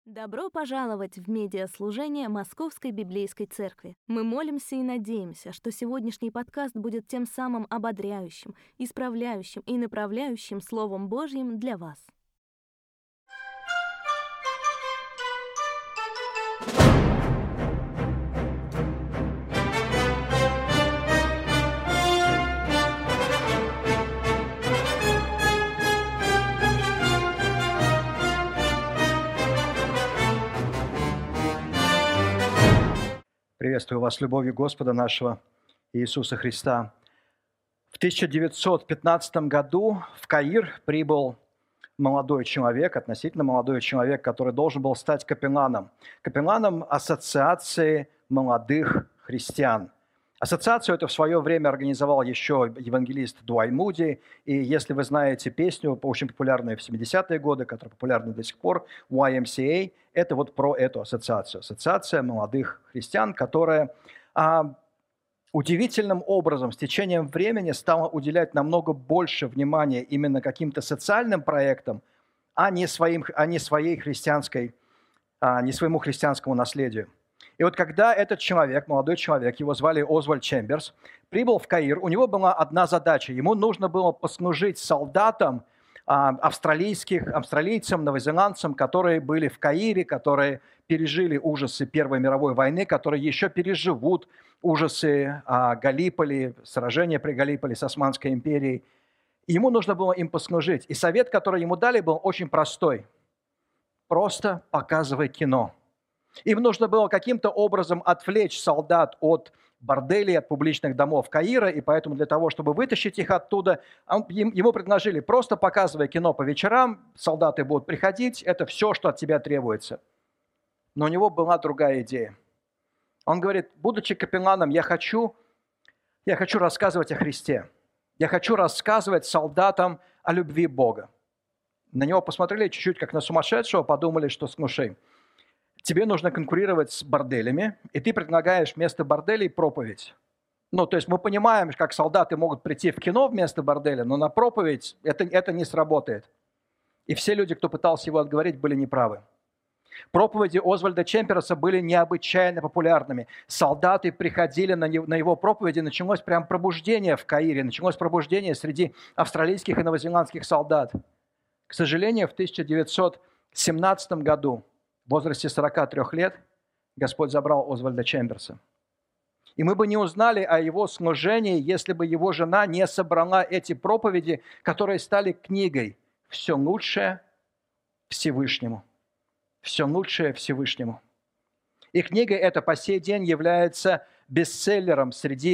Добро пожаловать в медиаслужение Московской Библейской Церкви. Мы молимся и надеемся, что сегодняшний подкаст будет тем самым ободряющим, исправляющим и направляющим Словом Божьим для вас. Приветствую вас с любовью Господа нашего Иисуса Христа. В 1915 году в Каир прибыл молодой человек, относительно молодой человек, который должен был стать капелланом Ассоциации молодых христиан. Ассоциацию эту в свое время организовал еще евангелист Дуайт Муди, и если вы знаете песню, очень популярную в 70-е годы, которая популярна до сих пор, YMCA, это вот про эту ассоциацию. Ассоциация молодых христиан, которая удивительным образом с течением времени стала уделять намного больше внимания именно каким-то социальным проектам, а не своему христианскому наследию. И вот когда этот человек, молодой человек, его звали Озвальд Чемберс, прибыл в Каир, у него была одна задача. Ему нужно было послужить солдатам, австралийцам, новозеландцам, которые были в Каире, которые пережили ужасы Первой мировой войны, которые еще переживут ужасы Галлиполи, сражения при Галлиполи с Османской империей. И ему нужно было им послужить. И совет, который ему дали, был очень простой. Просто показывай кино. Им нужно было каким-то образом отвлечь солдат от борделей, от публичных домов Каира, и поэтому для того, чтобы вытащить их оттуда, ему предложили: просто показывай кино по вечерам, солдаты будут приходить, это все, что от тебя требуется. Но у него была другая идея. Он говорит: будучи капелланом, я хочу рассказывать о Христе. Я хочу рассказывать солдатам о любви Бога. На него посмотрели чуть-чуть как на сумасшедшего, подумали, что слушай, тебе нужно конкурировать с борделями, и ты предлагаешь вместо борделей проповедь. То есть мы понимаем, как солдаты могут прийти в кино вместо борделя, но на проповедь это не сработает. И все люди, кто пытался его отговорить, были неправы. Проповеди Озвальда Чемберса были необычайно популярными. Солдаты приходили на его проповеди, началось прям пробуждение в Каире, началось пробуждение среди австралийских и новозеландских солдат. К сожалению, в 1917 году, в возрасте 43 лет, Господь забрал Озвальда Чемберса. И мы бы не узнали о его служении, если бы его жена не собрала эти проповеди, которые стали книгой «Все лучшее Всевышнему». «Все лучшее Всевышнему». И книга эта по сей день является бестселлером среди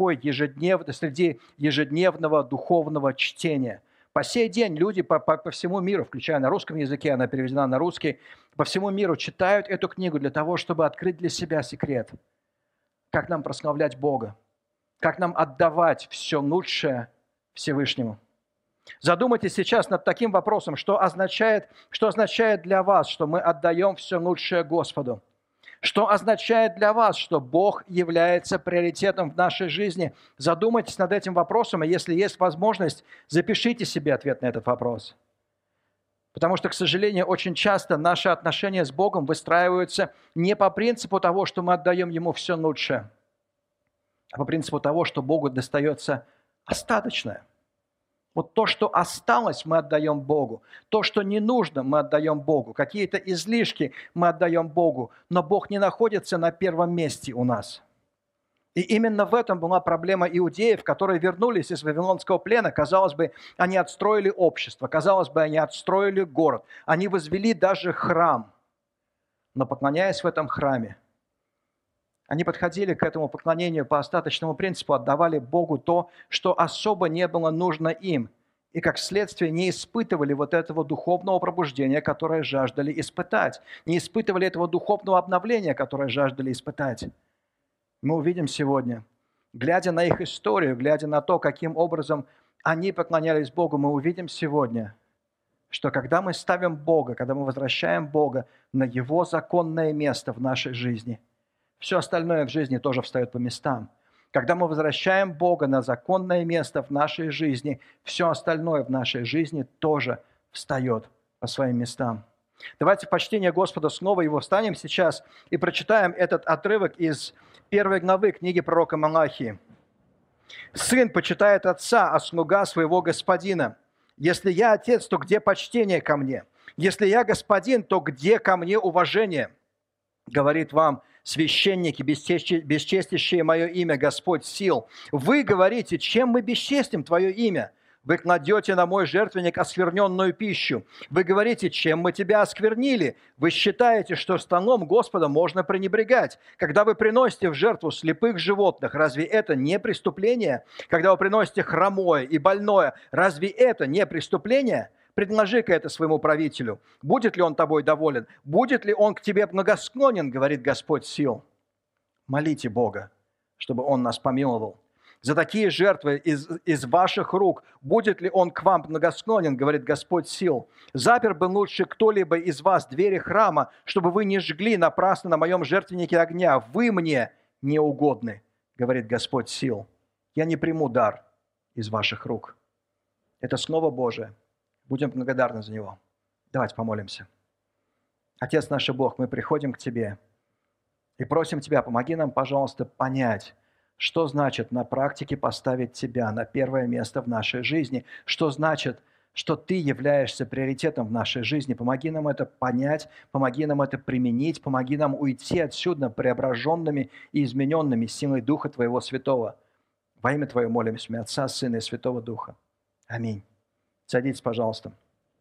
ежедневного духовного чтения. По сей день люди по всему миру, включая на русском языке, она переведена на русский, по всему миру читают эту книгу для того, чтобы открыть для себя секрет. Как нам прославлять Бога, как нам отдавать все лучшее Всевышнему. Задумайтесь сейчас над таким вопросом, что означает для вас, что мы отдаем все лучшее Господу. Что означает для вас, что Бог является приоритетом в нашей жизни? Задумайтесь над этим вопросом, и если есть возможность, запишите себе ответ на этот вопрос. Потому что, к сожалению, очень часто наши отношения с Богом выстраиваются не по принципу того, что мы отдаем Ему все лучшее, а по принципу того, что Богу достается остаточное. Вот то, что осталось, мы отдаем Богу. То, что не нужно, мы отдаем Богу. Какие-то излишки мы отдаем Богу. Но Бог не находится на первом месте у нас. И именно в этом была проблема иудеев, которые вернулись из Вавилонского плена. Казалось бы, они отстроили общество. Казалось бы, они отстроили город. Они возвели даже храм. Но поклоняясь в этом храме, они подходили к этому поклонению по остаточному принципу, отдавали Богу то, что особо не было нужно им. И как следствие не испытывали вот этого духовного пробуждения, которое жаждали испытать. Не испытывали этого духовного обновления, которое жаждали испытать. Мы увидим сегодня, глядя на их историю, глядя на то, каким образом они поклонялись Богу, мы увидим сегодня, что когда мы ставим Бога, когда мы возвращаем Бога на Его законное место в нашей жизни, все остальное в жизни тоже встает по местам. Когда мы возвращаем Бога на законное место в нашей жизни, все остальное в нашей жизни тоже встает по своим местам. Давайте в почтение Господа снова его встанем сейчас и прочитаем этот отрывок из 1 главы книги пророка Малахии. «Сын почитает отца, а слуга своего господина. Если я отец, то где почтение ко мне? Если я господин, то где ко мне уважение? Говорит вам священники, бесчестящие мое имя, Господь сил. Вы говорите, чем мы бесчестим твое имя? Вы кладете на мой жертвенник оскверненную пищу. Вы говорите, чем мы тебя осквернили? Вы считаете, что столом Господа можно пренебрегать. Когда вы приносите в жертву слепых животных, разве это не преступление? Когда вы приносите хромое и больное, разве это не преступление? Предложи-ка это своему правителю. Будет ли он тобой доволен? Будет ли он к тебе благосклонен, говорит Господь сил? Молите Бога, чтобы он нас помиловал. За такие жертвы из ваших рук будет ли он к вам благосклонен, говорит Господь сил. Запер бы лучше кто-либо из вас двери храма, чтобы вы не жгли напрасно на моем жертвеннике огня. Вы мне не угодны, говорит Господь сил. Я не приму дар из ваших рук. Это Слово Божие. Будем благодарны за него. Давайте помолимся. Отец наш Бог, мы приходим к Тебе и просим Тебя, помоги нам, пожалуйста, понять, что значит на практике поставить Тебя на первое место в нашей жизни, что значит, что Ты являешься приоритетом в нашей жизни. Помоги нам это понять, помоги нам это применить, помоги нам уйти отсюда преображенными и измененными силой Духа Твоего Святого. Во имя Твое молимся, Отца, Сына и Святого Духа. Аминь. Садитесь, пожалуйста.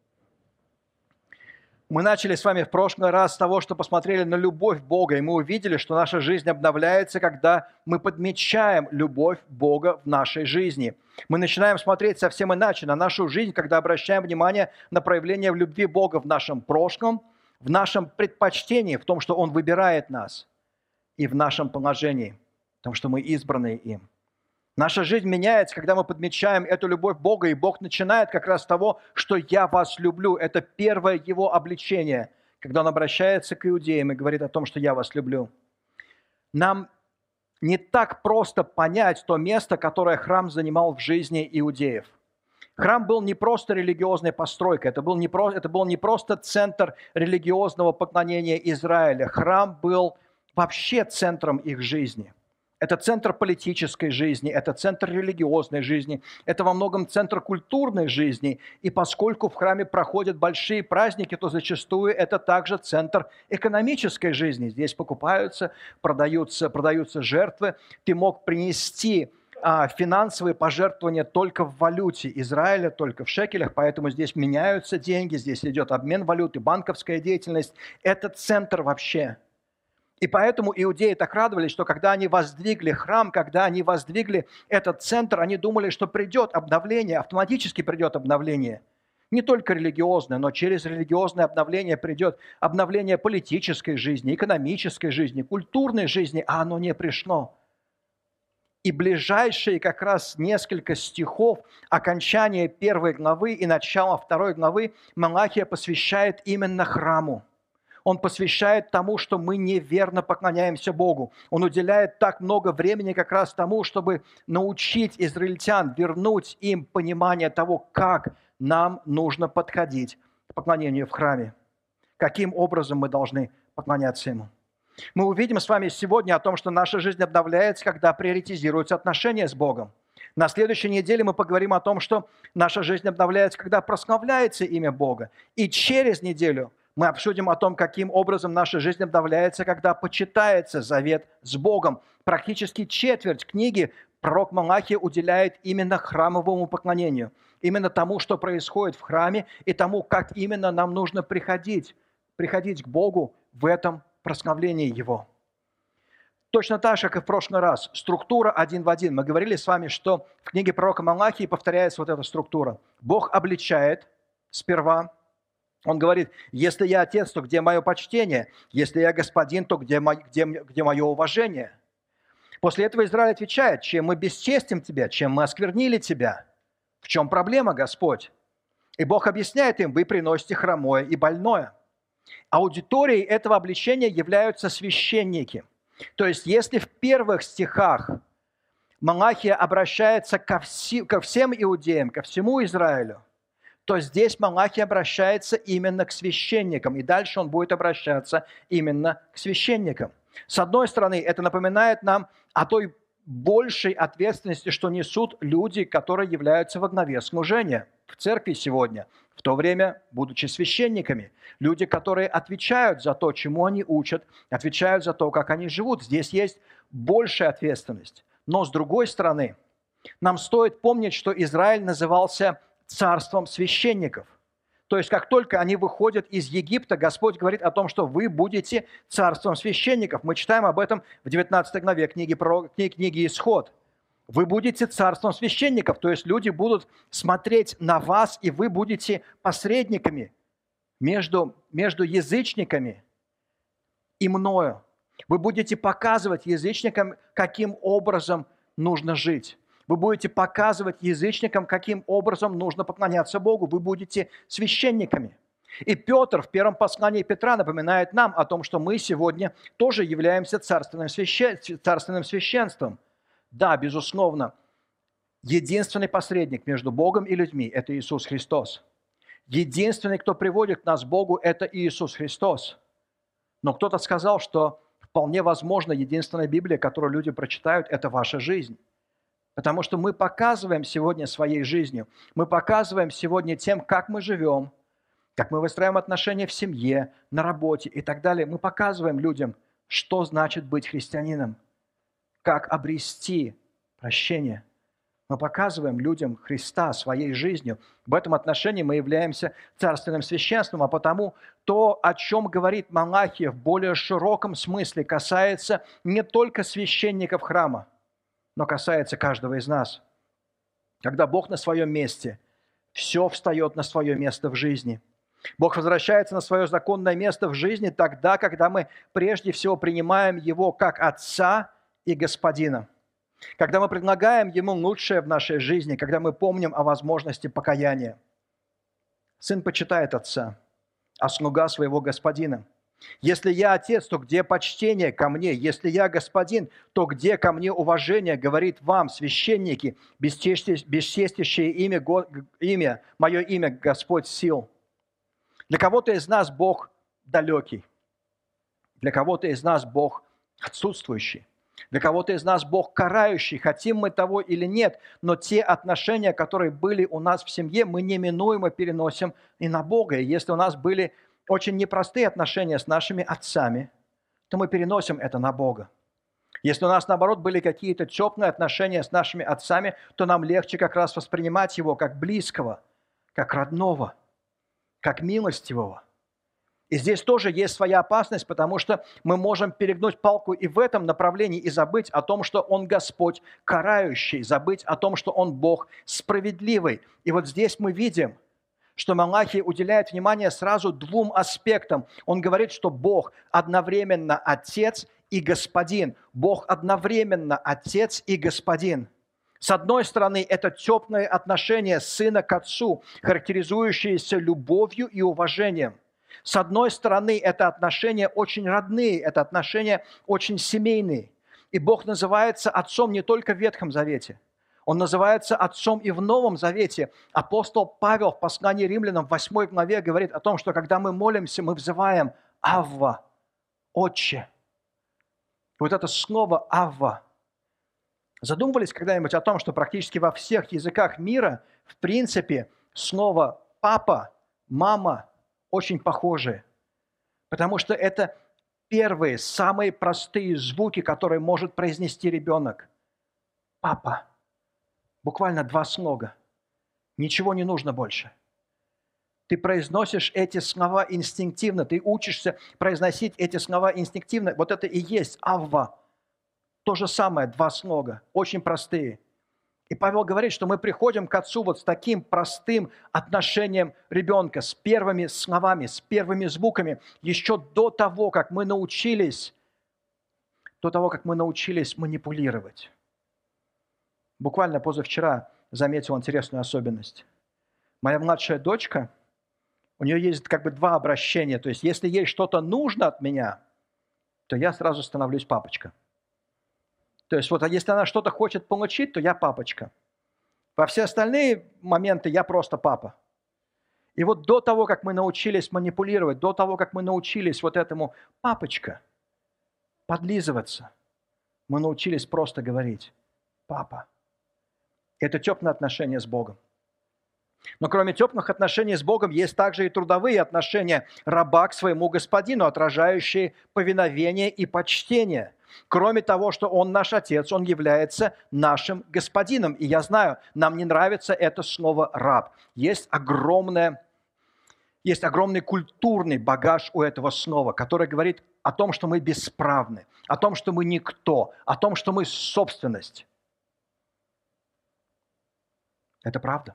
Мы начали с вами в прошлый раз с того, что посмотрели на любовь Бога, и мы увидели, что наша жизнь обновляется, когда мы подмечаем любовь Бога в нашей жизни. Мы начинаем смотреть совсем иначе на нашу жизнь, когда обращаем внимание на проявление любви Бога в нашем прошлом, в нашем предпочтении, в том, что Он выбирает нас, и в нашем положении, в том, что мы избранные им. Наша жизнь меняется, когда мы подмечаем эту любовь Бога, и Бог начинает как раз с того, что «я вас люблю». Это первое Его обличение, когда Он обращается к иудеям и говорит о том, что «я вас люблю». Нам не так просто понять то место, которое храм занимал в жизни иудеев. Храм был не просто религиозной постройкой, это был не просто центр религиозного поклонения Израиля. Храм был вообще центром их жизни. Это центр политической жизни, это центр религиозной жизни, это во многом центр культурной жизни. И поскольку в храме проходят большие праздники, то зачастую это также центр экономической жизни. Здесь покупаются, продаются жертвы. Ты мог принести финансовые пожертвования только в валюте Израиля, только в шекелях, поэтому здесь меняются деньги, здесь идет обмен валюты, банковская деятельность. Это центр вообще. И поэтому иудеи так радовались, что когда они воздвигли храм, когда они воздвигли этот центр, они думали, что придет обновление, автоматически придет обновление. Не только религиозное, но через религиозное обновление придет обновление политической жизни, экономической жизни, культурной жизни, а оно не пришло. И ближайшие как раз несколько стихов окончания 1 главы и начала 2 главы Малахия посвящает именно храму. Он посвящает тому, что мы неверно поклоняемся Богу. Он уделяет так много времени как раз тому, чтобы научить израильтян, вернуть им понимание того, как нам нужно подходить к поклонению в храме. Каким образом мы должны поклоняться Ему. Мы увидим с вами сегодня о том, что наша жизнь обновляется, когда приоритизируются отношения с Богом. На следующей неделе мы поговорим о том, что наша жизнь обновляется, когда прославляется имя Бога. И через неделю мы обсудим о том, каким образом наша жизнь обновляется, когда почитается завет с Богом. Практически четверть книги пророк Малахия уделяет именно храмовому поклонению, именно тому, что происходит в храме, и тому, как именно нам нужно приходить к Богу в этом прославлении Его. Точно так же, как и в прошлый раз, структура один в один. Мы говорили с вами, что в книге пророка Малахии повторяется вот эта структура. Бог обличает сперва. Он говорит, если я отец, то где мое почтение? Если я господин, то где мое уважение? После этого Израиль отвечает, чем мы бесчестим тебя, чем мы осквернили тебя? В чем проблема, Господь? И Бог объясняет им, вы приносите хромое и больное. Аудиторией этого обличения являются священники. То есть, если в первых стихах Малахия обращается ко всем иудеям, ко всему Израилю, то здесь Малахий обращается именно к священникам, и дальше он будет обращаться именно к священникам. С одной стороны, это напоминает нам о той большей ответственности, что несут люди, которые являются во главе служения в церкви сегодня, в то время, будучи священниками. Люди, которые отвечают за то, чему они учат, отвечают за то, как они живут. Здесь есть большая ответственность. Но с другой стороны, нам стоит помнить, что Израиль назывался царством священников. То есть, как только они выходят из Египта, Господь говорит о том, что вы будете царством священников. Мы читаем об этом в 19 главе книги «Исход». Вы будете царством священников, то есть люди будут смотреть на вас, и вы будете посредниками между язычниками и мною. Вы будете показывать язычникам, каким образом нужно жить. Вы будете показывать язычникам, каким образом нужно поклоняться Богу. Вы будете священниками. И Петр в первом послании Петра напоминает нам о том, что мы сегодня тоже являемся царственным священством. Да, безусловно, единственный посредник между Богом и людьми – это Иисус Христос. Единственный, кто приводит нас к Богу, это Иисус Христос. Но кто-то сказал, что вполне возможно, единственная Библия, которую люди прочитают, это ваша жизнь. Потому что мы показываем сегодня своей жизнью, мы показываем сегодня тем, как мы живем, как мы выстраиваем отношения в семье, на работе и так далее. Мы показываем людям, что значит быть христианином, как обрести прощение. Мы показываем людям Христа своей жизнью. В этом отношении мы являемся царственным священством, а потому то, о чем говорит Малахий в более широком смысле, касается не только священников храма, но касается каждого из нас. Когда Бог на своем месте, все встает на свое место в жизни. Бог возвращается на свое законное место в жизни тогда, когда мы прежде всего принимаем Его как Отца и Господина. Когда мы предлагаем Ему лучшее в нашей жизни, когда мы помним о возможности покаяния. Сын почитает Отца, а слуга своего Господина. Если я Отец, то где почтение ко мне? Если я Господин, то где ко мне уважение, говорит вам, священники, бесчестящее имя, мое имя Господь сил. Для кого-то из нас Бог далекий, для кого-то из нас Бог отсутствующий, для кого-то из нас Бог карающий, хотим мы того или нет, но те отношения, которые были у нас в семье, мы неминуемо переносим и на Бога. И если у нас были очень непростые отношения с нашими отцами, то мы переносим это на Бога. Если у нас, наоборот, были какие-то теплые отношения с нашими отцами, то нам легче как раз воспринимать Его как близкого, как родного, как милостивого. И здесь тоже есть своя опасность, потому что мы можем перегнуть палку и в этом направлении и забыть о том, что Он Господь карающий, забыть о том, что Он Бог справедливый. И вот здесь мы видим, что Малахий уделяет внимание сразу двум аспектам. Он говорит, что Бог одновременно Отец и Господин. Бог одновременно Отец и Господин. С одной стороны, это теплое отношение сына к отцу, характеризующееся любовью и уважением. С одной стороны, это отношения очень родные, это отношения очень семейные. И Бог называется Отцом не только в Ветхом Завете. Он называется Отцом и в Новом Завете. Апостол Павел в послании Римлянам в 8 главе говорит о том, что когда мы молимся, мы взываем «Авва», «Отче». Вот это слово «Авва». Задумывались когда-нибудь о том, что практически во всех языках мира, в принципе, слово «папа», «мама» очень похожие? Потому что это первые, самые простые звуки, которые может произнести ребенок. «Папа». Буквально 2 слога. Ничего не нужно больше. Ты произносишь эти слова инстинктивно, ты учишься произносить эти слова инстинктивно. Вот это и есть «Авва». То же самое, 2 слога, очень простые. И Павел говорит, что мы приходим к Отцу вот с таким простым отношением ребенка, с первыми словами, с первыми звуками, еще до того, как мы научились манипулировать. Буквально позавчера заметил интересную особенность. Моя младшая дочка, у нее есть как бы 2 обращения. То есть, если ей что-то нужно от меня, то я сразу становлюсь папочка. То есть, вот, а если она что-то хочет получить, то я папочка. Во все остальные моменты я просто папа. И вот до того, как мы научились манипулировать, до того, как мы научились вот этому «папочка», подлизываться, мы научились просто говорить «папа». Это теплые отношения с Богом. Но кроме теплых отношений с Богом, есть также и трудовые отношения раба к своему господину, отражающие повиновение и почтение. Кроме того, что Он наш Отец, Он является нашим господином. И я знаю, нам не нравится это слово «раб». Есть огромный культурный багаж у этого слова, который говорит о том, что мы бесправны, о том, что мы никто, о том, что мы собственность. Это правда.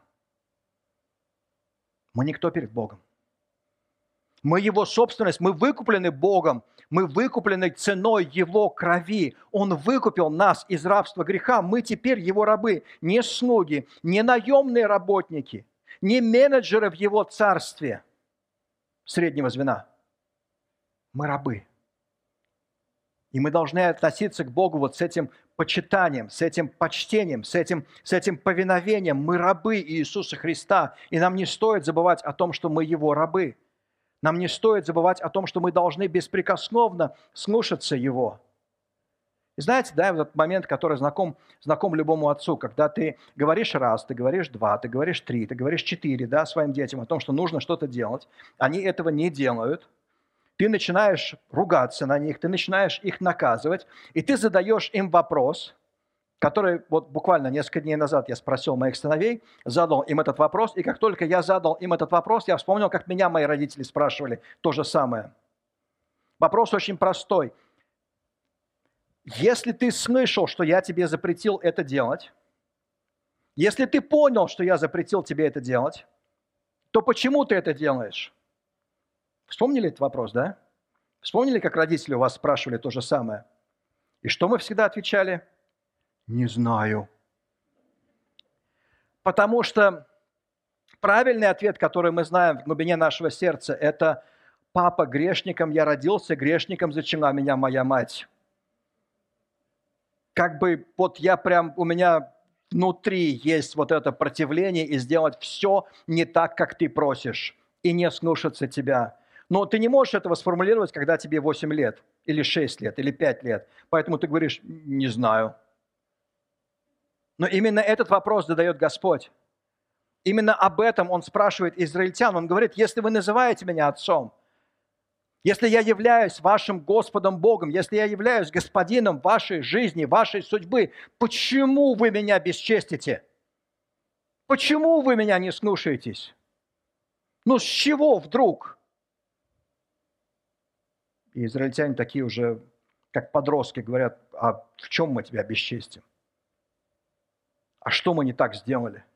Мы никто перед Богом. Мы Его собственность, мы выкуплены Богом, мы выкуплены ценой Его крови. Он выкупил нас из рабства греха, мы теперь Его рабы, не слуги, не наемные работники, не менеджеры в Его царстве среднего звена. Мы рабы. И мы должны относиться к Богу вот с этим почитанием, с этим почтением, с этим повиновением. Мы рабы Иисуса Христа, и нам не стоит забывать о том, что мы Его рабы. Нам не стоит забывать о том, что мы должны беспрекословно слушаться Его. И знаете, да, вот этот момент, который знаком любому отцу, когда ты говоришь раз, ты говоришь два, ты говоришь три, ты говоришь четыре, да, своим детям о том, что нужно что-то делать, они этого не делают, ты начинаешь ругаться на них, ты начинаешь их наказывать, и ты задаешь им вопрос, который вот буквально несколько дней назад я спросил моих сыновей, задал им этот вопрос, и как только я задал им этот вопрос, я вспомнил, как меня мои родители спрашивали то же самое. Вопрос очень простой. Если ты слышал, что я тебе запретил это делать, если ты понял, что я запретил тебе это делать, то почему ты это делаешь? Вспомнили этот вопрос, да? Вспомнили, как родители у вас спрашивали то же самое? И что мы всегда отвечали? Не знаю. Потому что правильный ответ, который мы знаем в глубине нашего сердца, это «Папа, грешником я родился, грешником зачала меня моя мать». Как бы вот у меня внутри есть вот это противление и сделать все не так, как ты просишь, и не слушаться тебя. Но ты не можешь этого сформулировать, когда тебе 8 лет, или 6 лет, или 5 лет. Поэтому ты говоришь «не знаю». Но именно этот вопрос задает Господь. Именно об этом Он спрашивает израильтян. Он говорит, если вы называете меня отцом, если я являюсь вашим Господом Богом, если я являюсь господином вашей жизни, вашей судьбы, почему вы меня бесчестите? Почему вы меня не слушаетесь? Ну с чего вдруг? И израильтяне такие уже, как подростки, говорят, а в чем мы тебя бесчестим? А что мы не так сделали?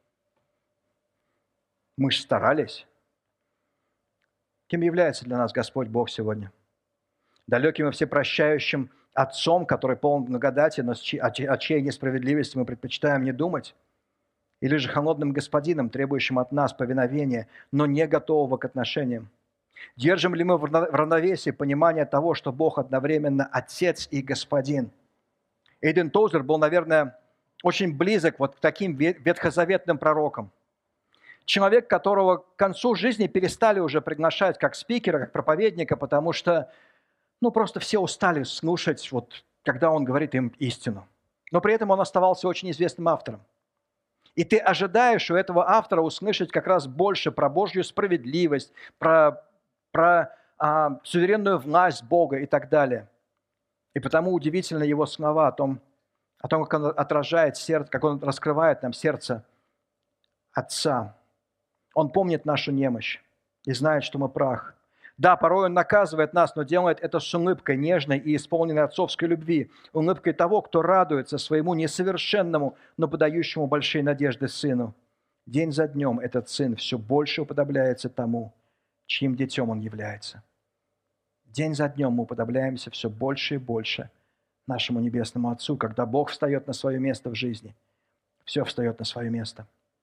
Мы же старались. Кем является для нас Господь Бог сегодня? Далеким и всепрощающим Отцом, который полон благодати, но о чьей несправедливости мы предпочитаем не думать? Или же холодным Господином, требующим от нас повиновения, но не готового к отношениям? Держим ли мы в равновесии понимание того, что Бог одновременно Отец и Господин? Эйден Тозер был, наверное, очень близок вот к таким ветхозаветным пророкам. Человек, которого к концу жизни перестали уже приглашать как спикера, как проповедника, потому что, просто все устали слушать, когда он говорит им истину. Но при этом он оставался очень известным автором. И ты ожидаешь у этого автора услышать как раз больше про Божью справедливость, про суверенную власть Бога и так далее. И потому удивительны его слова о том, как он отражает сердце, как он раскрывает нам сердце Отца. Он помнит нашу немощь и знает, что мы прах. Да, порой Он наказывает нас, но делает это с улыбкой нежной и исполненной отцовской любви, улыбкой того, кто радуется своему несовершенному, но подающему большие надежды сыну. День за днем этот сын все больше уподобляется тому, чьим детем он является. День за днем мы уподобляемся все больше и больше нашему Небесному Отцу. Когда Бог встает на свое место в жизни, все встает на свое место.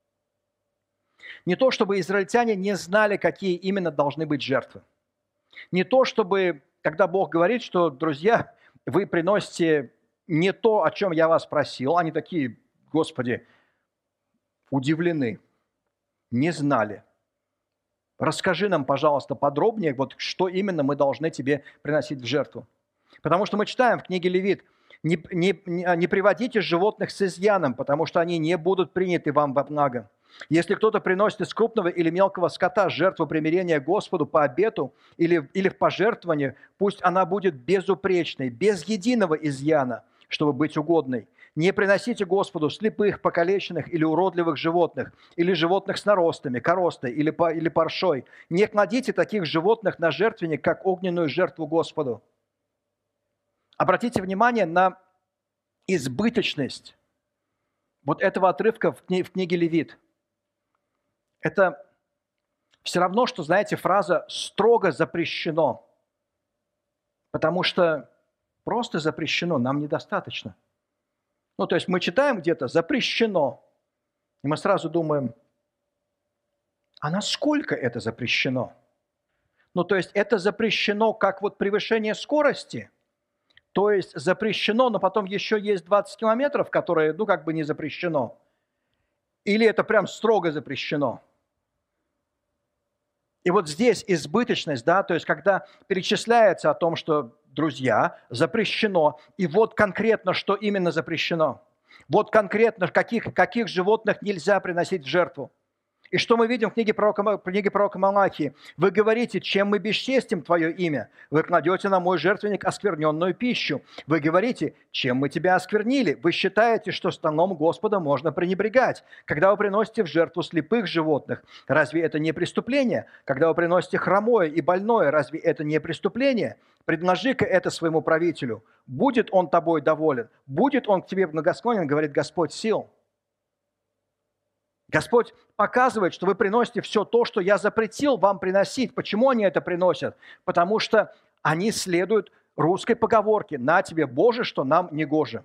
Не то, чтобы израильтяне не знали, какие именно должны быть жертвы. Не то, чтобы, когда Бог говорит, что, друзья, вы приносите не то, о чем я вас просил, они такие, Господи, удивлены, не знали. Расскажи нам, пожалуйста, подробнее, вот что именно мы должны тебе приносить в жертву. Потому что мы читаем в книге Левит: не приводите животных с изъяном, потому что они не будут приняты вам во благо. Если кто-то приносит из крупного или мелкого скота жертву примирения Господу по обету или в пожертвовании, пусть она будет безупречной, без единого изъяна, чтобы быть угодной. Не приносите Господу слепых, покалеченных или уродливых животных, или животных с наростами, коростой или паршой. Не кладите таких животных на жертвенник, как огненную жертву Господу. Обратите внимание на избыточность вот этого отрывка в книге Левит. Это все равно, что, знаете, фраза «строго запрещено», потому что просто запрещено нам недостаточно. Ну, то есть мы читаем где-то «запрещено», и мы сразу думаем, а насколько это запрещено? Ну, то есть это запрещено как вот превышение скорости, то есть запрещено, но потом еще есть 20 километров, которые, ну, как бы не запрещено. Или это прям строго запрещено. И вот здесь избыточность, да, то есть когда перечисляется о том, что, друзья, запрещено, и вот конкретно, что именно запрещено. Вот конкретно, каких животных нельзя приносить в жертву. И что мы видим в книге пророка Малахии? Вы говорите, чем мы бесчестим Твое имя? Вы кладете на мой жертвенник оскверненную пищу. Вы говорите, чем мы Тебя осквернили? Вы считаете, что станом Господа можно пренебрегать. Когда вы приносите в жертву слепых животных, разве это не преступление? Когда вы приносите хромое и больное, разве это не преступление? Предложи-ка это своему правителю. Будет он тобой доволен? Будет он к тебе благосклонен, говорит Господь сил. Господь показывает, что вы приносите все то, что я запретил вам приносить. Почему они это приносят? Потому что они следуют русской поговорке «на тебе, Боже, что нам не гоже».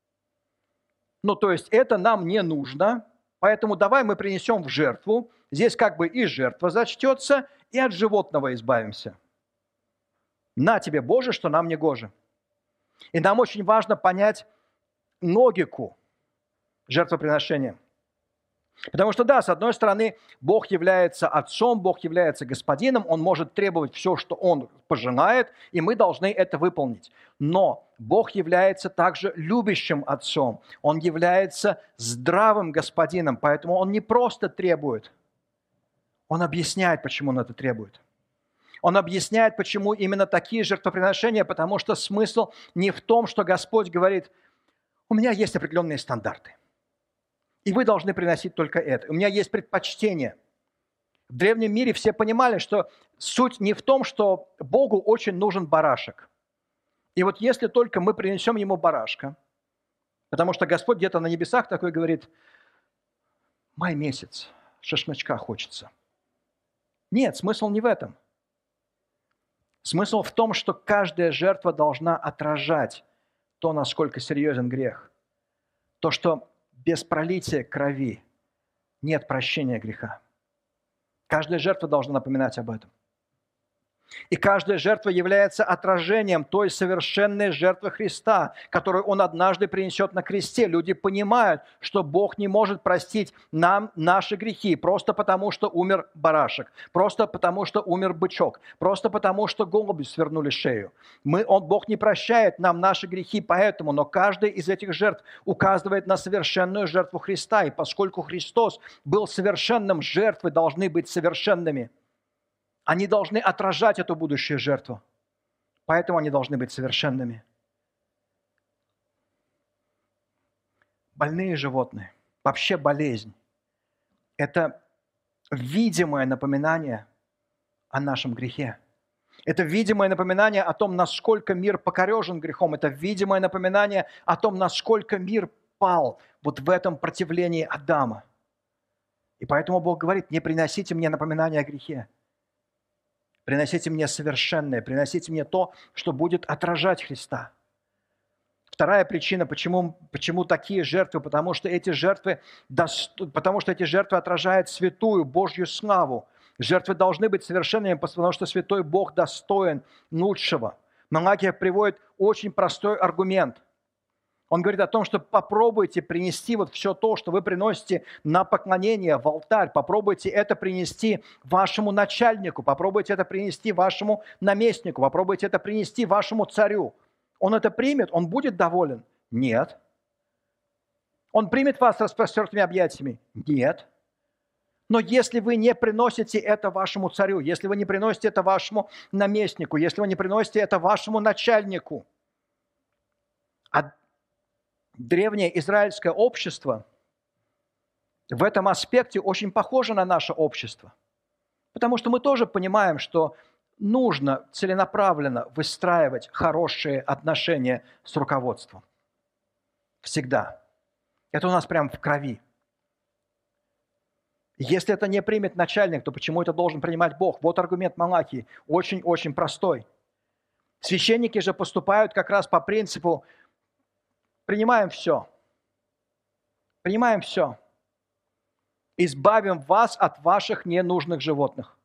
Ну, то есть это нам не нужно, поэтому давай мы принесем в жертву. Здесь как бы и жертва зачтется, и от животного избавимся. На тебе, Боже, что нам не гоже. И нам очень важно понять логику жертвоприношения. Потому что, да, с одной стороны, Бог является Отцом, Бог является Господином, Он может требовать все, что Он пожелает, и мы должны это выполнить. Но Бог является также любящим Отцом, Он является здравым Господином, поэтому Он не просто требует, Он объясняет, почему Он это требует. Он объясняет, почему именно такие жертвоприношения, потому что смысл не в том, что Господь говорит, у меня есть определенные стандарты. И вы должны приносить только это. У меня есть предпочтение. В древнем мире все понимали, что суть не в том, что Богу очень нужен барашек. И вот если только мы принесем Ему барашка, потому что Господь где-то на небесах такой говорит, май месяц, шашлычка хочется. Нет, смысл не в этом. Смысл в том, что каждая жертва должна отражать то, насколько серьезен грех. То, что без пролития крови нет прощения греха. Каждая жертва должна напоминать об этом. И каждая жертва является отражением той совершенной жертвы Христа, которую Он однажды принесет на кресте. Люди понимают, что Бог не может простить нам наши грехи просто потому, что умер барашек, просто потому, что умер бычок, просто потому, что голуби свернули шею. Бог не прощает нам наши грехи поэтому, но каждая из этих жертв указывает на совершенную жертву Христа. И поскольку Христос был совершенным, жертвы должны быть совершенными. Они должны отражать эту будущую жертву. Поэтому они должны быть совершенными. Больные животные, вообще болезнь, это видимое напоминание о нашем грехе. Это видимое напоминание о том, насколько мир покорежен грехом. Это видимое напоминание о том, насколько мир пал вот в этом противлении Адама. И поэтому Бог говорит, не приносите мне напоминания о грехе. Приносите мне совершенное, приносите мне то, что будет отражать Христа. Вторая причина, почему такие жертвы, потому что эти жертвы отражают святую Божью славу. Жертвы должны быть совершенными, потому что святой Бог достоин лучшего. Малахия приводит очень простой аргумент. Он говорит о том, что попробуйте принести вот все то, что вы приносите на поклонение в алтарь. Попробуйте это принести вашему начальнику, попробуйте это принести вашему наместнику, попробуйте это принести вашему царю. Он это примет, он будет доволен? Нет. Он примет вас с распростертыми объятиями? Нет. Но если вы не приносите это вашему царю, если вы не приносите это вашему наместнику, если вы не приносите это вашему начальнику, а древнее израильское общество в этом аспекте очень похоже на наше общество. Потому что мы тоже понимаем, что нужно целенаправленно выстраивать хорошие отношения с руководством. Всегда. Это у нас прям в крови. Если это не примет начальник, то почему это должен принимать Бог? Вот аргумент Малахии. Очень-очень простой. Священники же поступают как раз по принципу принимаем все. Принимаем все. Избавим вас от ваших ненужных животных.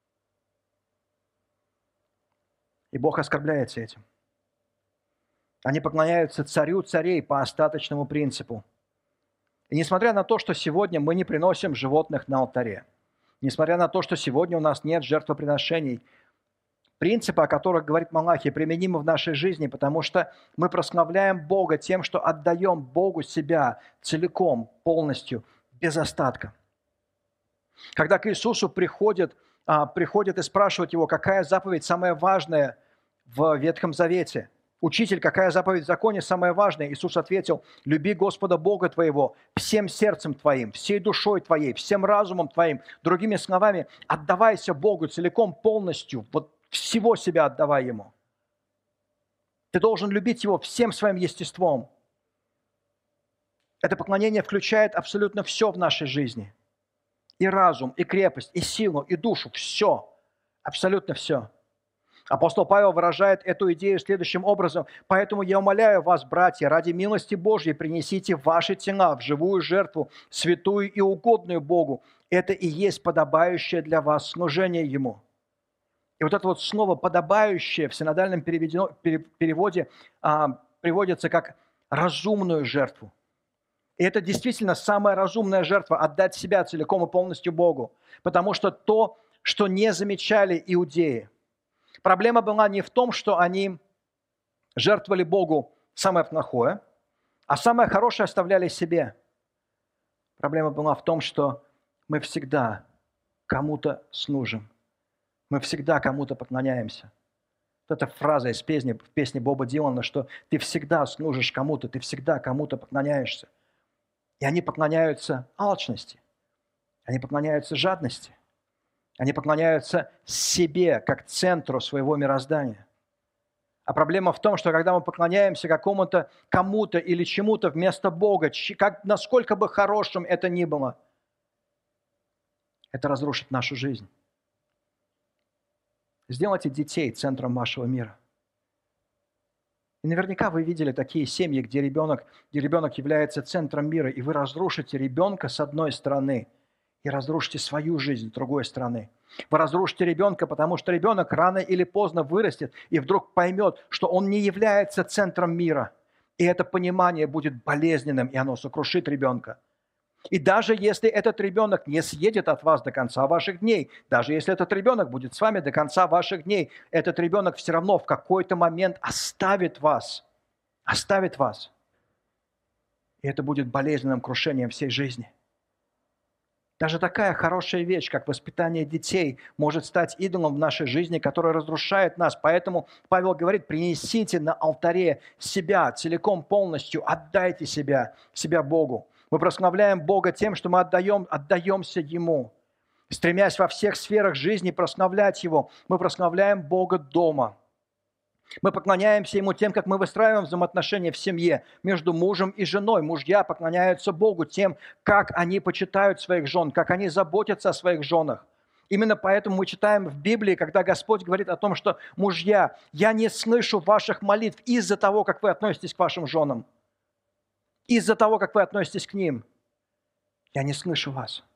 И Бог оскорбляется этим. Они поклоняются царю царей по остаточному принципу. И несмотря на то, что сегодня мы не приносим животных на алтаре, несмотря на то, что сегодня у нас нет жертвоприношений, принципы, о которых говорит Малахия, применимы в нашей жизни, потому что мы прославляем Бога тем, что отдаем Богу себя целиком, полностью, без остатка. Когда к Иисусу приходят и спрашивают его, какая заповедь самая важная в Ветхом Завете. Учитель, какая заповедь в законе самая важная? Иисус ответил, люби Господа Бога твоего всем сердцем твоим, всей душой твоей, всем разумом твоим. Другими словами, отдавайся Богу целиком, полностью, вот всего себя отдавай Ему. Ты должен любить Его всем своим естеством. Это поклонение включает абсолютно все в нашей жизни. И разум, и крепость, и силу, и душу. Все. Абсолютно все. Апостол Павел выражает эту идею следующим образом. «Поэтому я умоляю вас, братья, ради милости Божьей, принесите ваши тела в живую жертву, святую и угодную Богу. Это и есть подобающее для вас служение Ему». И вот это вот слово «подобающее» в синодальном переводе приводится как «разумную жертву». И это действительно самая разумная жертва – отдать себя целиком и полностью Богу. Потому что то, что не замечали иудеи, проблема была не в том, что они жертвовали Богу самое плохое, а самое хорошее оставляли себе. Проблема была в том, что мы всегда кому-то служим. Мы всегда кому-то поклоняемся. Вот эта фраза из песни Боба Дилана, что ты всегда служишь кому-то, ты всегда кому-то поклоняешься. И они поклоняются алчности, они поклоняются жадности, они поклоняются себе как центру своего мироздания. А проблема в том, что когда мы поклоняемся какому-то, кому-то или чему-то вместо Бога, насколько бы хорошим это ни было, это разрушит нашу жизнь. Сделайте детей центром вашего мира. И наверняка вы видели такие семьи, где ребенок является центром мира, и вы разрушите ребенка с одной стороны и разрушите свою жизнь с другой стороны. Вы разрушите ребенка, потому что ребенок рано или поздно вырастет и вдруг поймет, что он не является центром мира. И это понимание будет болезненным, и оно сокрушит ребенка. И даже если этот ребенок не съедет от вас до конца ваших дней, даже если этот ребенок будет с вами до конца ваших дней, этот ребенок все равно в какой-то момент оставит вас. Оставит вас. И это будет болезненным крушением всей жизни. Даже такая хорошая вещь, как воспитание детей, может стать идолом в нашей жизни, который разрушает нас. Поэтому Павел говорит, принесите на алтаре себя целиком, полностью, отдайте себя Богу. Мы прославляем Бога тем, что мы отдаемся Ему. Стремясь во всех сферах жизни прославлять Его, мы прославляем Бога дома. Мы поклоняемся Ему тем, как мы выстраиваем взаимоотношения в семье между мужем и женой. Мужья поклоняются Богу тем, как они почитают своих жен, как они заботятся о своих женах. Именно поэтому мы читаем в Библии, когда Господь говорит о том, что «Мужья, я не слышу ваших молитв из-за того, как вы относитесь к вашим женам, из-за того, как вы относитесь к ним. Я не слышу вас».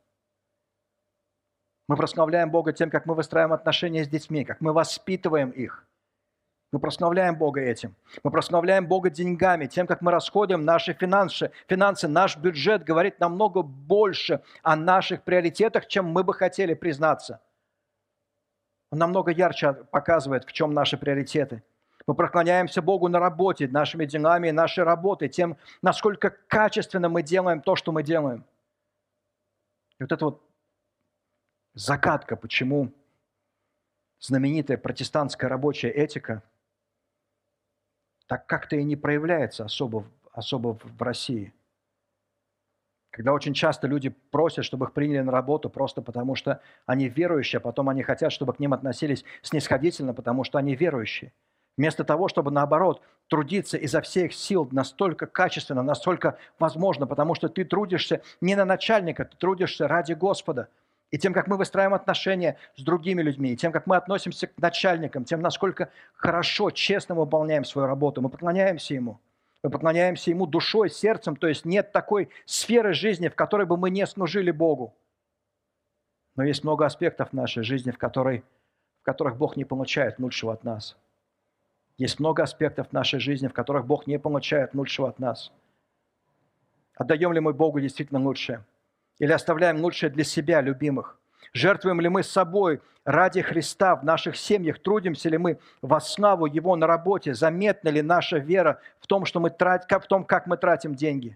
Мы прославляем Бога тем, как мы выстраиваем отношения с детьми, как мы воспитываем их. Мы прославляем Бога этим. Мы прославляем Бога деньгами, тем, как мы расходуем наши финансы. Наш бюджет говорит намного больше о наших приоритетах, чем мы бы хотели признаться. Он намного ярче показывает, в чем наши приоритеты. Мы поклоняемся Богу на работе, нашими делами и нашей работой, тем, насколько качественно мы делаем то, что мы делаем. И вот это вот загадка, почему знаменитая протестантская рабочая этика так как-то и не проявляется особо в России. Когда очень часто люди просят, чтобы их приняли на работу просто потому, что они верующие, а потом они хотят, чтобы к ним относились снисходительно, потому что они верующие. Вместо того, чтобы, наоборот, трудиться изо всех сил настолько качественно, настолько возможно, потому что ты трудишься не на начальника, ты трудишься ради Господа. И тем, как мы выстраиваем отношения с другими людьми, и тем, как мы относимся к начальникам, тем, насколько хорошо, честно мы выполняем свою работу, мы поклоняемся Ему. Мы поклоняемся Ему душой, сердцем, то есть нет такой сферы жизни, в которой бы мы не служили Богу. Но есть много аспектов нашей жизни, в которых Бог не получает лучшего от нас. Есть много аспектов нашей жизни, в которых Бог не получает лучшего от нас. Отдаем ли мы Богу действительно лучшее? Или оставляем лучшее для себя, любимых? Жертвуем ли мы собой ради Христа в наших семьях? Трудимся ли мы во славу Его на работе? Заметна ли наша вера в том, как мы тратим деньги?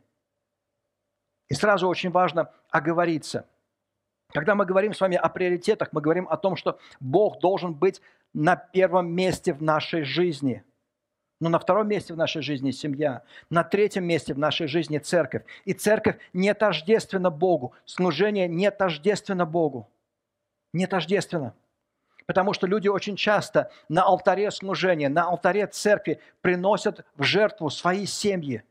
И сразу очень важно оговориться. Когда мы говорим с вами о приоритетах, мы говорим о том, что Бог должен быть на первом месте в нашей жизни. Но на втором месте в нашей жизни семья, на третьем месте в нашей жизни церковь. И церковь не тождественна Богу, служение не тождественно Богу. Не тождественно. Потому что люди очень часто на алтаре служения, на алтаре церкви приносят в жертву свои семьи.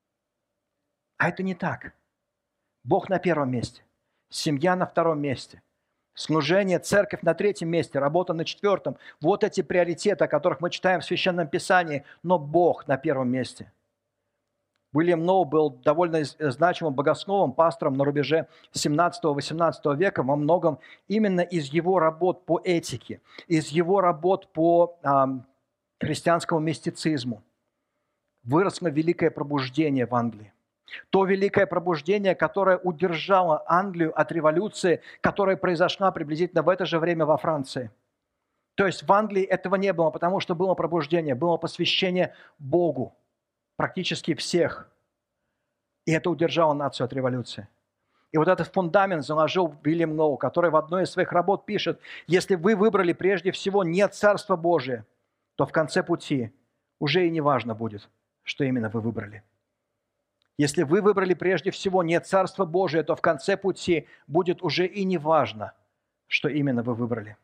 А это не так. Бог на первом месте, семья на втором месте. Служение, церковь на третьем месте, работа на четвертом. Вот эти приоритеты, о которых мы читаем в Священном Писании, но Бог на первом месте. Уильям Ноу был довольно значимым богословом, пастором на рубеже 17-18 века, во многом именно из его работ по этике, из его работ по христианскому мистицизму выросло великое пробуждение в Англии. То великое пробуждение, которое удержало Англию от революции, которая произошла приблизительно в это же время во Франции. То есть в Англии этого не было, потому что было пробуждение, было посвящение Богу практически всех. И это удержало нацию от революции. И вот этот фундамент заложил Уильям Лоу, который в одной из своих работ пишет: если вы выбрали прежде всего не Царство Божие, то в конце пути уже и не важно будет, что именно вы выбрали. Если вы выбрали прежде всего не Царство Божие, то в конце пути будет уже и не важно, что именно вы выбрали.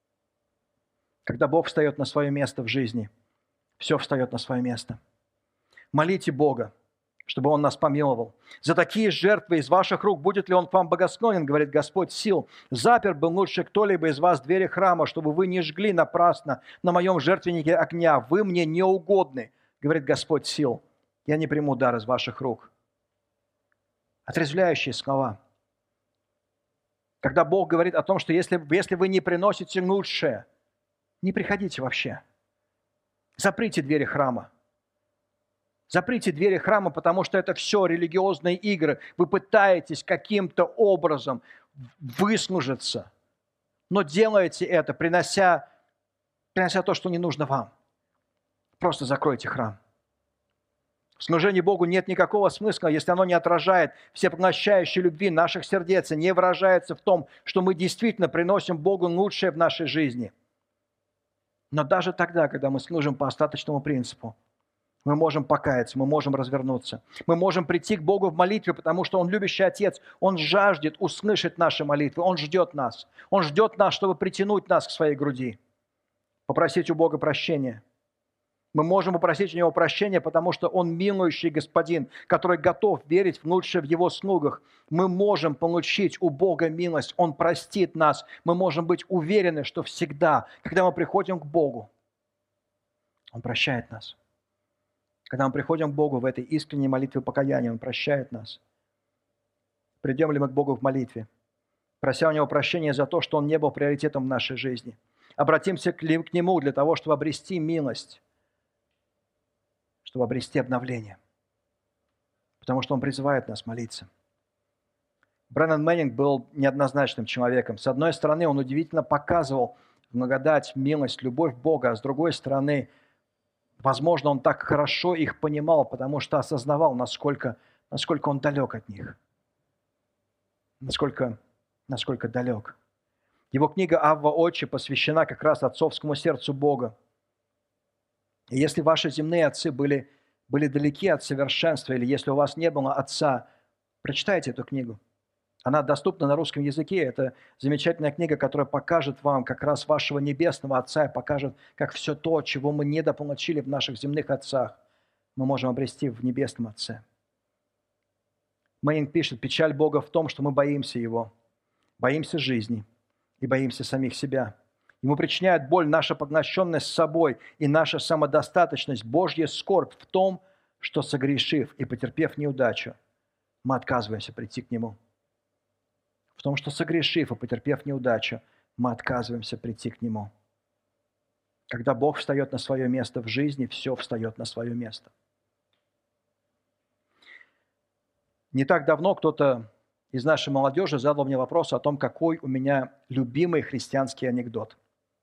Когда Бог встает на свое место в жизни, все встает на свое место. Молите Бога, чтобы Он нас помиловал. За такие жертвы из ваших рук будет ли Он к вам богословен, говорит Господь сил. Запер бы лучше кто-либо из вас двери храма, чтобы вы не жгли напрасно на моем жертвеннике огня. Вы мне не угодны, говорит Господь сил. Я не приму дар из ваших рук. Отрезвляющие слова. Когда Бог говорит о том, что если вы не приносите лучшее, не приходите вообще. Заприте двери храма. Заприте двери храма, потому что это все религиозные игры. Вы пытаетесь каким-то образом выслужиться, но делаете это, принося то, что не нужно вам. Просто закройте храм. В служении Богу нет никакого смысла, если оно не отражает всепоглощающей любви наших сердец и не выражается в том, что мы действительно приносим Богу лучшее в нашей жизни. Но даже тогда, когда мы служим по остаточному принципу, мы можем покаяться, мы можем развернуться. Мы можем прийти к Богу в молитве, потому что Он любящий Отец. Он жаждет услышать наши молитвы. Он ждет нас. Он ждет нас, чтобы притянуть нас к своей груди. Попросить у Бога прощения. Мы можем попросить у Него прощения, потому что Он милующий Господин, который готов верить в лучшее в Его слугах. Мы можем получить у Бога милость. Он простит нас. Мы можем быть уверены, что всегда, когда мы приходим к Богу, Он прощает нас. Когда мы приходим к Богу в этой искренней молитве покаяния, Он прощает нас. Придем ли мы к Богу в молитве, прося у Него прощения за то, что Он не был приоритетом в нашей жизни? Обратимся к Нему для того, чтобы обрести милость. чтобы обрести обновление. Потому что Он призывает нас молиться. Бреннан Мэннинг был неоднозначным человеком. С одной стороны, он удивительно показывал благодать, милость, любовь Бога, а с другой стороны, возможно, он так хорошо их понимал, потому что осознавал, насколько он далек от них. Насколько далек. Его книга «Авва Отче» посвящена как раз отцовскому сердцу Бога. И если ваши земные отцы были далеки от совершенства, или если у вас не было отца, прочитайте эту книгу. Она доступна на русском языке. Это замечательная книга, которая покажет вам как раз вашего небесного Отца и покажет, как все то, чего мы недополучили в наших земных отцах, мы можем обрести в небесном Отце. Мэннинг пишет: печаль Бога в том, что мы боимся Его, боимся жизни и боимся самих себя. Ему причиняет боль наша поглощенность собой и наша самодостаточность, Божья скорбь в том, что, согрешив и потерпев неудачу, мы отказываемся прийти к Нему. В том, что, согрешив и потерпев неудачу, мы отказываемся прийти к Нему. Когда Бог встает на свое место в жизни, все встает на свое место. Не так давно кто-то из нашей молодежи задал мне вопрос о том, какой у меня любимый христианский анекдот.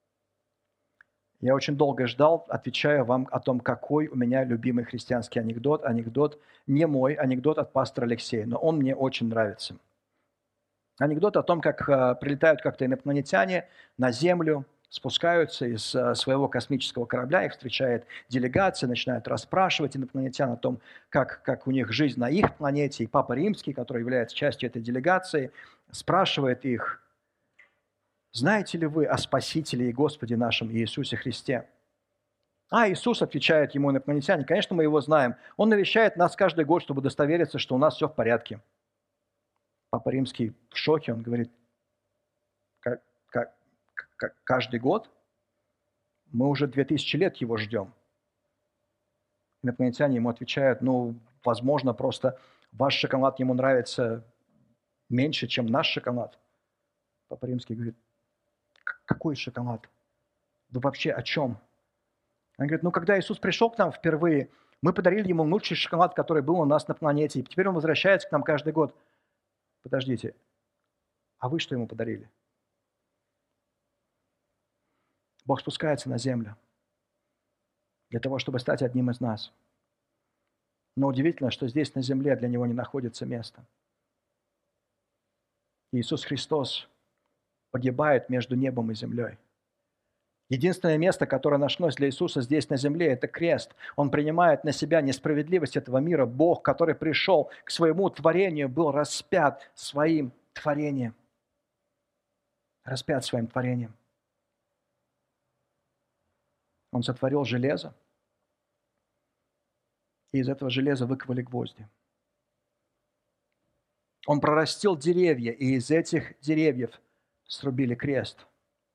Я очень долго ждал, отвечая вам о том, какой у меня любимый христианский анекдот. Анекдот не мой, анекдот от пастора Алексея, но он мне очень нравится. Анекдот о том, как прилетают как-то инопланетяне на Землю, спускаются из своего космического корабля, их встречает делегация, начинают расспрашивать инопланетян о том, как у них жизнь на их планете. И Папа Римский, который является частью этой делегации, спрашивает их: знаете ли вы о Спасителе и Господе нашем Иисусе Христе? А Иисус, отвечает ему инопланетяне, конечно, мы Его знаем. Он навещает нас каждый год, чтобы удостовериться, что у нас все в порядке. Папа Римский в шоке, он говорит: каждый год? Мы уже 2000 лет Его ждем. Инопланетяне ему отвечают: возможно, просто ваш шоколад ему нравится меньше, чем наш шоколад. Папа Римский говорит: какой шоколад? Вы вообще о чем? Он говорит: когда Иисус пришел к нам впервые, мы подарили Ему лучший шоколад, который был у нас на планете, и теперь Он возвращается к нам каждый год. Подождите, а вы что Ему подарили? Бог спускается на землю для того, чтобы стать одним из нас. Но удивительно, что здесь на земле для Него не находится места. Иисус Христос погибает между небом и землей. Единственное место, которое нашлось для Иисуса здесь на земле, это крест. Он принимает на себя несправедливость этого мира. Бог, который пришел к своему творению, был распят своим творением. Распят своим творением. Он сотворил железо, и из этого железа выковали гвозди. Он прорастил деревья, и из этих деревьев срубили крест.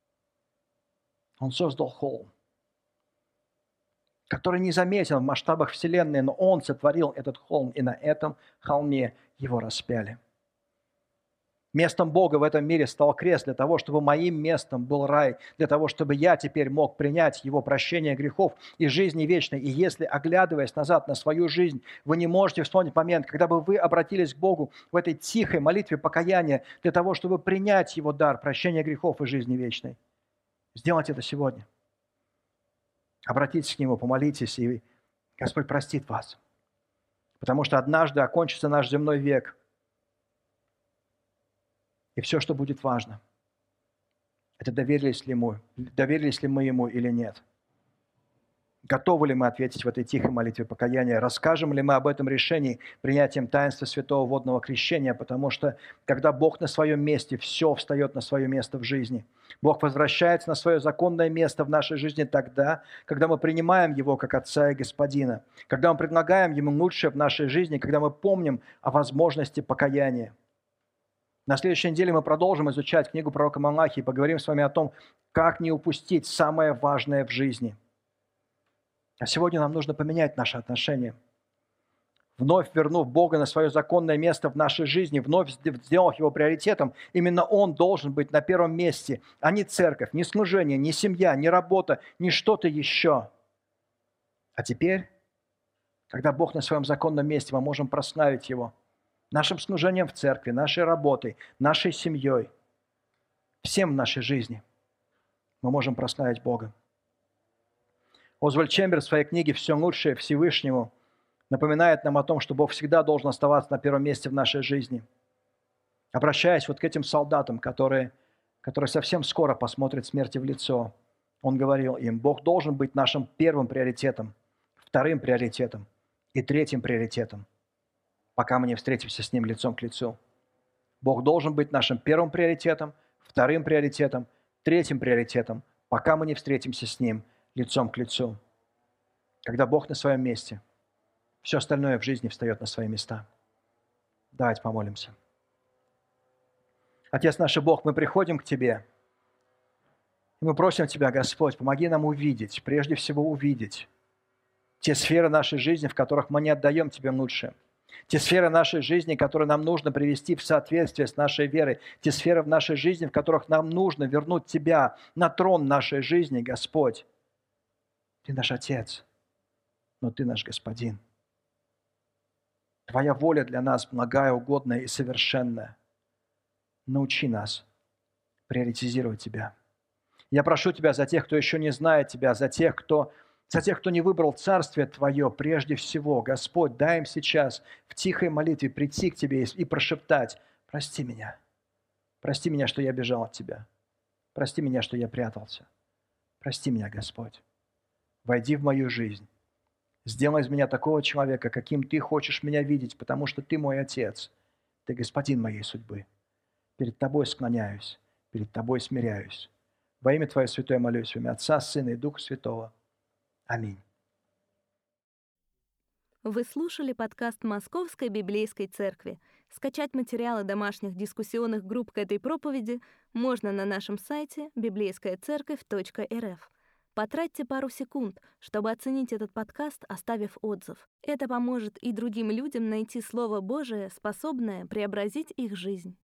Он создал холм, который не заметен в масштабах Вселенной, но Он сотворил этот холм, и на этом холме его распяли. Местом Бога в этом мире стал крест для того, чтобы моим местом был рай, для того, чтобы я теперь мог принять Его прощение грехов и жизни вечной. И если, оглядываясь назад на свою жизнь, вы не можете вспомнить момент, когда бы вы обратились к Богу в этой тихой молитве покаяния для того, чтобы принять Его дар прощения грехов и жизни вечной, сделайте это сегодня. Обратитесь к Нему, помолитесь, и Господь простит вас. Потому что однажды окончится наш земной век. И все, что будет важно, это доверились ли мы Ему или нет. Готовы ли мы ответить в этой тихой молитве покаяния? Расскажем ли мы об этом решении принятием таинства Святого Водного Крещения? Потому что, когда Бог на своем месте, все встает на свое место в жизни. Бог возвращается на свое законное место в нашей жизни тогда, когда мы принимаем Его как Отца и Господина, когда мы предлагаем Ему лучшее в нашей жизни, когда мы помним о возможности покаяния. На следующей неделе мы продолжим изучать книгу пророка Малахии и поговорим с вами о том, как не упустить самое важное в жизни. А сегодня нам нужно поменять наши отношения. Вновь вернув Бога на свое законное место в нашей жизни, вновь сделав Его приоритетом, именно Он должен быть на первом месте, а не церковь, не служение, не семья, не работа, не что-то еще. А теперь Когда Бог на своем законном месте, мы можем прославить Его нашим служением в церкви, нашей работой, нашей семьей, всем в нашей жизни. Мы можем прославить Бога. Озвальд Чемберс в своей книге «Все лучшее Всевышнему» напоминает нам о том, что Бог всегда должен оставаться на первом месте в нашей жизни. Обращаясь вот к этим солдатам, которые совсем скоро посмотрят смерти в лицо, он говорил им: Бог должен быть нашим первым приоритетом, вторым приоритетом и третьим приоритетом, пока мы не встретимся с Ним лицом к лицу. Бог должен быть нашим первым приоритетом, вторым приоритетом, третьим приоритетом, пока мы не встретимся с Ним лицом к лицу. Когда Бог на своем месте, все остальное в жизни встает на свои места. Давайте помолимся. Отец наш и Бог, мы приходим к Тебе, и мы просим Тебя, Господь, помоги нам увидеть, прежде всего увидеть те сферы нашей жизни, в которых мы не отдаем Тебе лучшее. Те сферы нашей жизни, которые нам нужно привести в соответствие с нашей верой. Те сферы в нашей жизни, в которых нам нужно вернуть Тебя на трон нашей жизни, Господь. Ты наш Отец, но Ты наш Господин. Твоя воля для нас благая, угодная и совершенная. Научи нас приоритизировать Тебя. Я прошу Тебя за тех, кто еще не знает Тебя, за тех, кто не выбрал Царствие Твое прежде всего. Господь, дай им сейчас в тихой молитве прийти к Тебе и прошептать: прости меня, что я бежал от Тебя, прости меня, что я прятался, прости меня, Господь, войди в мою жизнь, сделай из меня такого человека, каким Ты хочешь меня видеть, потому что Ты мой Отец, Ты Господин моей судьбы. Перед Тобой склоняюсь, перед Тобой смиряюсь. Во имя Твое святое молюсь, во имя Отца, Сына и Духа Святого. Аминь. Вы слушали подкаст Московской библейской церкви. Скачать материалы домашних дискуссионных групп к этой проповеди можно на нашем сайте библейскаяцерковь.рф. Потратьте пару секунд, чтобы оценить этот подкаст, оставив отзыв. Это поможет и другим людям найти Слово Божие, способное преобразить их жизнь.